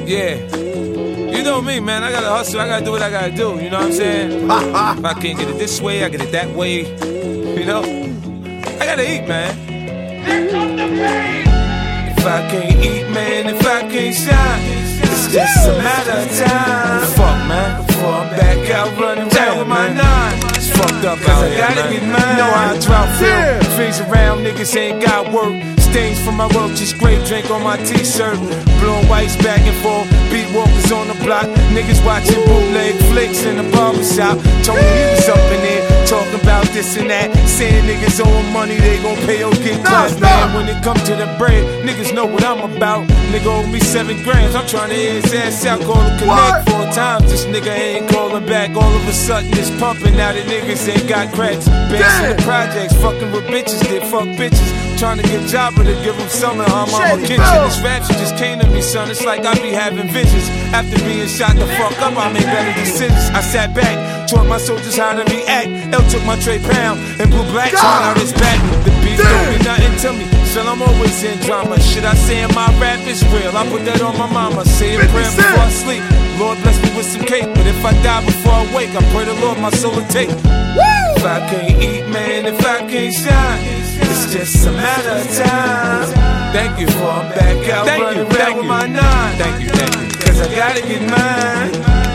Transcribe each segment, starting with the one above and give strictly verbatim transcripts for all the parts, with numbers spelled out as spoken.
Yeah. You know me, man. I gotta hustle. I gotta do what I gotta do. You know what I'm saying? If I can't get it this way, I get it that way. You know? I gotta eat, man. Here comes the pain. If I can't eat, man, if I can't shine, it's just a matter of time. Fuck, man. Before I'm back out running down with my nine. It's fucked up, cause I gotta get mine. Know how I drought feel. Things around, niggas ain't got work. Stains from my work, just grape drink on my t-shirt. Blowing whites back and forth, beat walkers on the block. Niggas watching bootleg flicks in the barbershop. Told me he was up in there, talking about this and that. Saying niggas owing money, they gon' pay or get caught. Man, when it come to the bread, niggas know what I'm about. Nigga owe me seven grams, I'm trying to hear his ass out. Call to connect four times, this nigga ain't calling back. All of a sudden it's pumping, now the niggas ain't got cracks. Banks in the projects, fucking with bitches, did fuck bitches. Trying to get Jabba to give him some of I'm on kitchen. This rap shit just came to me, son. It's like I be having visions. After being shot the fuck up, I made better decisions. I sat back, taught my soldiers how to react. L took my tray pound and blue black on out his back. The beat don't mean nothing to me, so I'm always in drama. Shit I say in my rap is real. I put that on my mama. Say a prayer before I sleep. Lord bless me with some cake, but if I die before I wake, I pray the Lord my soul will take. If I can't eat, man, if I can't shine, it's just a matter of time. Thank you for I'm back out thank running you, thank with you. My nine. Thank you, thank you. Cause I gotta get mine.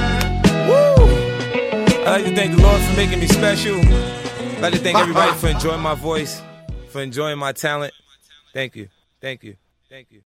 Woo! I like to thank the Lord for making me special. I like to thank everybody for enjoying my voice, for enjoying my talent. Thank you, thank you, thank you.